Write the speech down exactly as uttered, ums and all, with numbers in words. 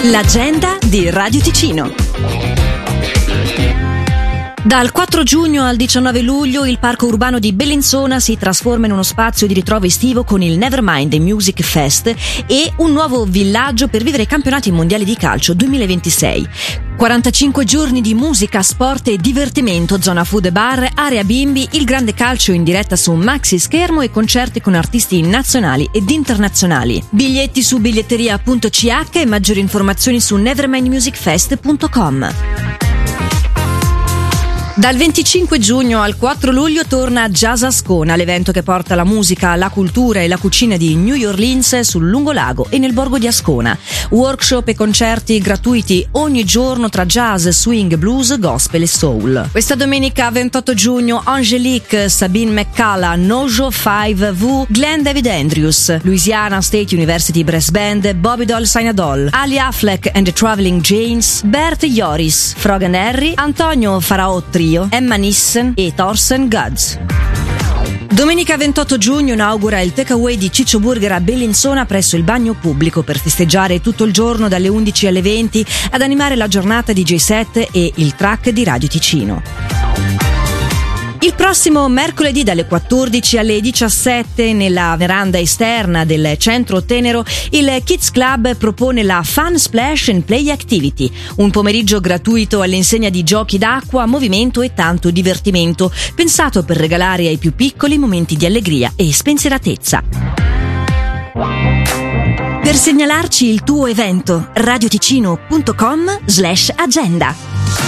L'agenda di Radio Ticino. Dal quattro giugno al diciannove luglio il parco urbano di Bellinzona si trasforma in uno spazio di ritrovo estivo con il Nevermind Music Fest e un nuovo villaggio per vivere i campionati mondiali di calcio duemilaventisei. quarantacinque giorni di musica, sport e divertimento, zona food e bar, area bimbi, il grande calcio in diretta su un maxi schermo e concerti con artisti nazionali ed internazionali. Biglietti su biglietteria punto c h e maggiori informazioni su nevermind music fest punto com. Dal venticinque giugno al quattro luglio torna Jazz Ascona, l'evento che porta la musica, la cultura e la cucina di New Orleans sul lungolago e nel borgo di Ascona. Workshop e concerti gratuiti ogni giorno tra jazz, swing, blues, gospel e soul. Questa domenica ventotto giugno Angelique, Sabine McCalla, Nojo cinque V, Glenn David Andrews, Louisiana State University Brass Band, Bobby Doll Sainadol, Ali Affleck and the Traveling Janes, Bert Joris, Frog and Harry, Antonio Faraottri, Emma Nissen e Thorsten Guds. Domenica ventotto giugno inaugura il takeaway di Ciccio Burger a Bellinzona presso il bagno pubblico per festeggiare tutto il giorno dalle undici alle venti, ad animare la giornata di D J set e il track di Radio Ticino. Il prossimo mercoledì dalle quattordici alle diciassette nella veranda esterna del centro Tenero il Kids Club propone la Fun Splash and Play Activity, un pomeriggio gratuito all'insegna di giochi d'acqua, movimento e tanto divertimento, pensato per regalare ai più piccoli momenti di allegria e spensieratezza. Per segnalarci il tuo evento radioticino punto com slash agenda.